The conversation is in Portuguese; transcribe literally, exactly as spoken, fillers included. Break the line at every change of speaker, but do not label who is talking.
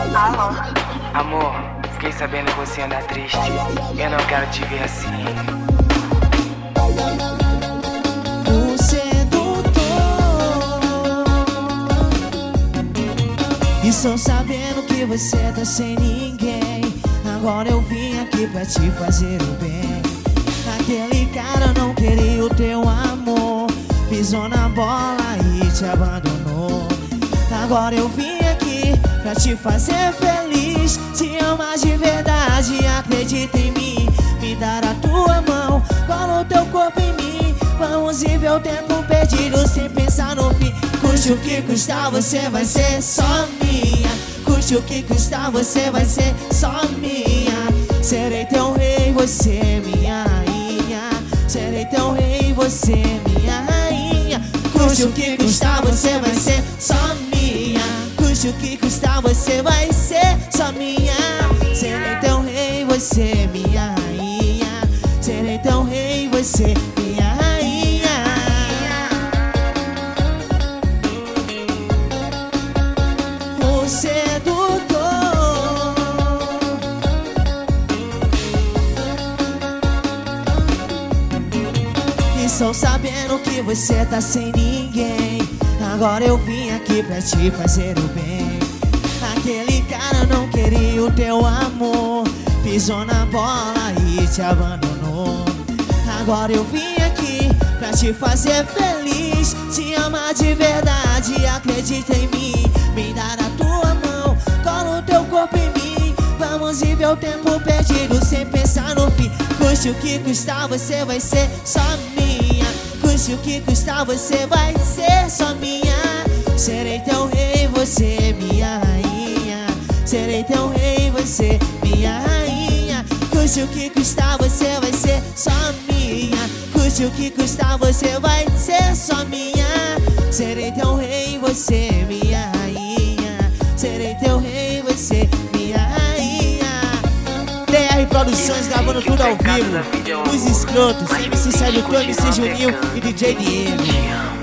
Alô?
Amor, fiquei sabendo que você anda triste. Eu não quero te ver assim.
O sedutor. Estou sabendo que você tá sem ninguém. Agora eu vim aqui pra te fazer o bem. Aquele cara não queria o teu amor, pisou na bola e te abandonou. Agora eu vim aqui pra te fazer feliz. Te amar de verdade, acredita em mim. Me dar a tua mão, cola o teu corpo em mim. Vamos viver o tempo perdido sem pensar no fim. Custe o que custar, você vai ser só minha. Custe o que custar, você vai ser só minha. Serei teu rei, você minha rainha. Serei teu rei, você minha rainha. Custe o que custar, você vai ser só minha. Custe o que custar, você vai ser só minha. Serei teu rei, você minha rainha. Serei teu rei, você minha rainha. O sedutor. Estou sabendo que você tá sem ninguém. Agora eu vim aqui pra te fazer o bem. Aquele cara não queria o teu amor, pisou na bola e te abandonou. Agora eu vim aqui pra te fazer feliz. Te amar de verdade, acredita em mim. Me dar a tua mão, cola o teu corpo em mim. Vamos viver o tempo perdido sem pensar no fim. Custe o que custar, você vai ser só minha. Custe o que custar, você vai ser só minha. Serei teu rei, você minha rainha. Serei teu rei, você minha rainha. Custe o que custar, você vai ser só minha. Custe o que custar, você vai ser só minha. Serei teu rei, você minha rainha. Serei teu rei, você minha rainha. T R Produções gravando tudo ao vivo. Os escrotos, M C Célio, M C Juninho e D J Diego.